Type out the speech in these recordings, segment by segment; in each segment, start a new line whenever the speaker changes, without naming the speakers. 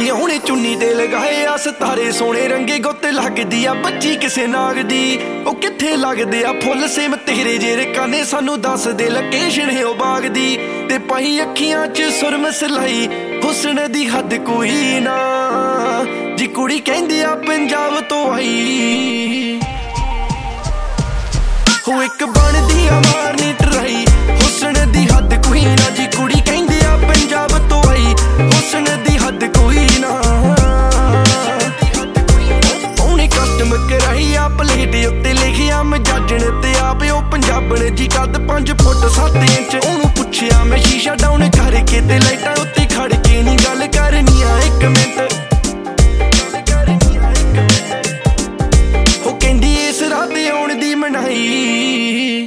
ਨੀ ਉਹਨੇ ਚੁੰਨੀ ਤੇ ਲਗਾਏ ਆ ਸਿਤਾਰੇ ਸੋਹਣੇ ਰੰਗੇ ਗੁੱਤ ਲੱਗਦੀ ਆ ਬੱਚੀ ਕਿਸੇ ਨਾਗ ਦੀ ਉਹ ਕਿੱਥੇ ਲੱਗਦੇ ਆ ਫੁੱਲ ਸੇਮ ਤੇਰੇ ਜਿਹੜੇ ਕਾਨੇ ਸਾਨੂੰ ਦੱਸ ਦੇ ਲੋਕੇਸ਼ਨ ਹੈ ਉਹ ਬਾਗ ਦੀ ਤੇ ਪਾਈ ਅੱਖੀਆਂ 'ਚ ਸੁਰਮ ਸਲਾਈ ਹੁਸਨ ਦੀ ਹੱਦ ਕੋਈ ਨਾ ਜੀ ਕੁੜੀ ਕਹਿੰਦੀ ਆ ਪੰਜਾਬ ਤੋਂ ਆਈ ਹੋ ਇੱਕ ਬਣਦੀ ਆ ਮਾਰਨੀ ਟਰਾਈ ਹੁਸਨ ਦੀ ਹੱਦ ਕੋਈ ਨਾ ਜੀ ਕੁੜੀ ਕਹਿੰਦੀ ਆ ਪੰਜਾਬ ਤੋਂ ਆਈ ਹੁਸਨ ਦੀ ਹੱਦ ਕੋਈ ਨਾ ਉਹਨੇ ਕਸਟਮ ਕਰਾਈ ਆ ਪਲੇਟ ਉੱਤੇ ਲਿਖਿਆ ਮਜਾਜਣ ਤੇ ਆਪੇ ਉਹ ਪੰਜਾਬਣ ਜੀ ਕੱਦ 5 ਫੁੱਟ 7 ਇੰਚ ਉਹਨੂੰ ਪੁੱਛਿਆ ਮੈਂ ਸ਼ੀਸ਼ਾ ਡਾਊਨ ਕਰਕੇ ਤੇ ਲਾਈਟਾਂ ਉੱਤੇ ਖੜ ਕੇ ਨੀ ਗੱਲ ਕਰਨੀ ਆ 1 ਮਿੰਟ ਉਹ ਕਹਿੰਦੀ ਇਸ ਰਾਤ ਆਉਣ ਦੀ ਮਨਾਈ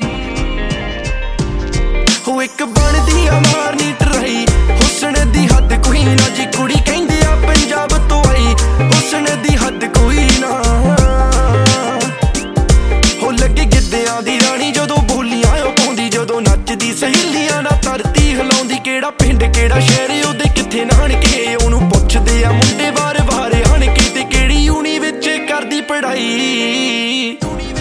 ਹੋ ਇੱਕ ਬਣਦੀ ਆ ਮਾਰਨੀ ਟਰਾਈ ਹੁਸਨ ਦੀ ਹੱਦ ਕੋਈ ਨਾ ਜੀ ਕੁੜੀ ਕਹਿੰਦੀ ਆ ਪੰਜਾਬ ਤੋਂ ਆਈ ਹੁਸਨ ਦੀ ਹੱਦ ਕੋਈ ਨਾ ਹੋ ਲੱਗੇ ਗਿੱਧਿਆਂ ਦੀ ਰਾਣੀ ਜਦੋਂ ਬੋਲੀਆਂ ਉਹ ਪਾਉਂਦੀ ਜਦੋਂ ਨੱਚਦੀ ਸਹੇਲੀਆਂ ਨਾਲ ਧਰਤੀ ਹਿਲਾਉਂਦੀ ਕਿਹੜਾ ਪਿੰਡ ਕਿਹੜਾ ਸ਼ਹਿਰ ਉਹਦੇ ਕਿੱਥੇ ਨਾਨਕੇ ਉਹਨੂੰ ਪੁੱਛਦੇ ਆ ਮੁੰਡੇ ਵਾਰ-ਵਾਰ ਆਣ ਕੇ ਤੇ ਕਿਹੜੀ ਯੂਨੀ ਵਿੱਚ ਕਰਦੀ ਪੜ੍ਹਾਈ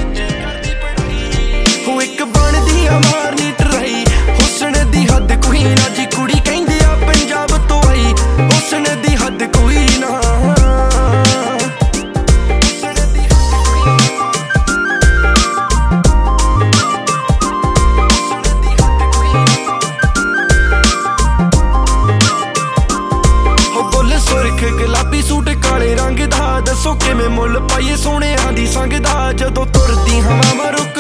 ਹੋ ਇੱਕ ਬਣਦੀ ਆ ਮਾਰਨੀ ਟਰਾਈ ਹੁਸਨ ਦੀ ਹੱਦ ਕੋਈ ਨਾ ਜੀ ਕੁੜੀ ਕਹਿੰਦੀ ਆ ਪੰਜਾਬ ਤੋਂ ਆਈ ਹੁਸਨ ਦੀ ਹੱਦ ਕੋਈ ਨਾ ਹੋ ਬੁੱਲ ਸੁਰਖ ਗੁਲਾਬੀ ਸੂਟ ਕਾਲੇ ਰੰਗ ਦਾ ਦੱਸੋ ਕਿਵੇਂ ਮੁੱਲ ਪਾਈਏ ਸੋਹਣਿਆਂ ਦੀ ਸੰਗ ਦਾ ਜਦੋਂ ਤੁਰਦੀ ਹਵਾ ਮਾਰੋ